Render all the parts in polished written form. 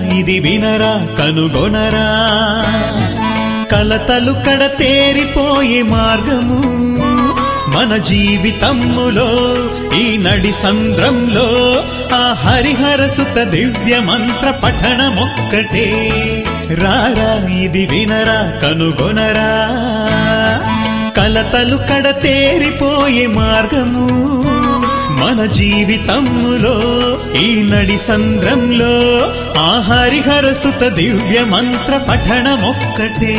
ఇది వినరా కనుగొనరా కలతలు కడతేరిపోయే మార్గము మన జీవితములో ఈ నడి సంద్రంలో ఆ హరిహర సుత దివ్య మంత్ర పఠనమొక్కటే రారా ఇది వినరా కనుగొనరా కలతలు కడతేరిపోయే మార్గము మన జీవితములో ఈ నడి సంద్రంలో ఆ హరిహర సుత దివ్య మంత్ర పఠనమొక్కటే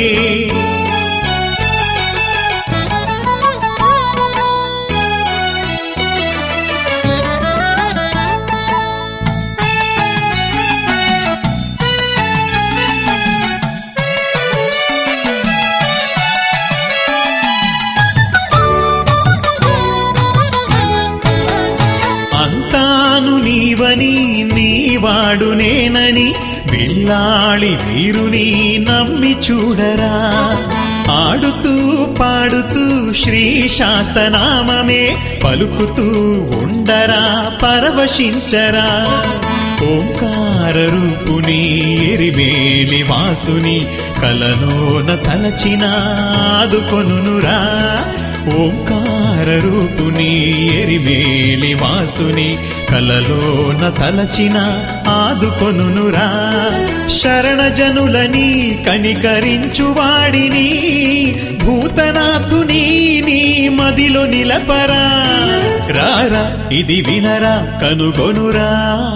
అంతాను నీవని నీవాడు నేనని బిల్లాళి వీరుని నమ్మి చూడరా ఆడుతూ పాడుతూ శ్రీ శాస్త్రనామమే పలుకుతూ ఉండరా పరవశించరా ఓంకార రూపుని ఎరిమేలి వాసుని కలలోన తలచిన ఆదుకొనురా ఓంకార రూపుని ఎరిమేలి వాసుని కలలోన తలచిన ఆదుకొనురా శరణజనులని కనికరించువాడిని భూతనాథుని నీ మదిలో నిలపరా రారా ఇది వినరా కనుగొనురా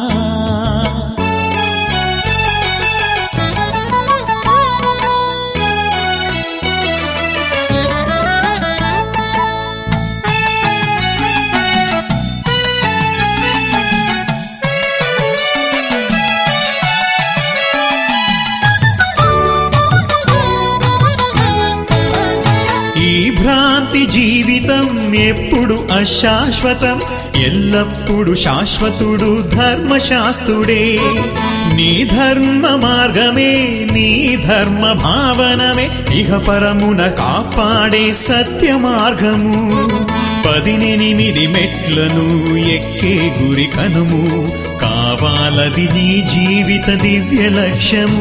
ఈ భ్రాంతి జీవితం ఎప్పుడు అశాశ్వతం ఎల్లప్పుడు శాశ్వతుడు ధర్మశాస్త్రుడే నీ ధర్మ మార్గమే నీ ధర్మ భావనమే ఇహ పరమున కాపాడే సత్య మార్గము 18 మెట్లను ఎక్కే గురి కనుము కావాలది నీ జీవిత దివ్య లక్ష్యము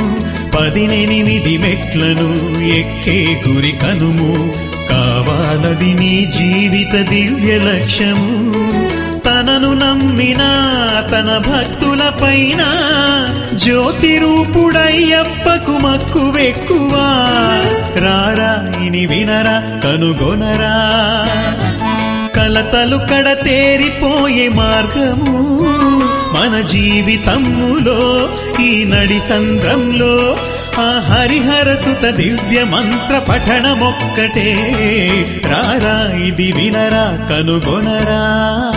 18 మెట్లను ఎక్కే గురి కనుము కావాలది నీ జీవిత దివ్య లక్ష్యము తనను నమ్మిన తన భక్తుల పైన జ్యోతి రూపుడయ్యప్పకు మక్కువెక్కువా రారా ఇని వినరా కనుగొనరా కలతలు కడతేరిపోయే మార్గము మన జీవితములో ఈ నడి సంద్రంలో ఆ హరిహర సుత దివ్య మంత్ర పఠనమొక్కటే రారా ఇది వినరా కనుగొనరా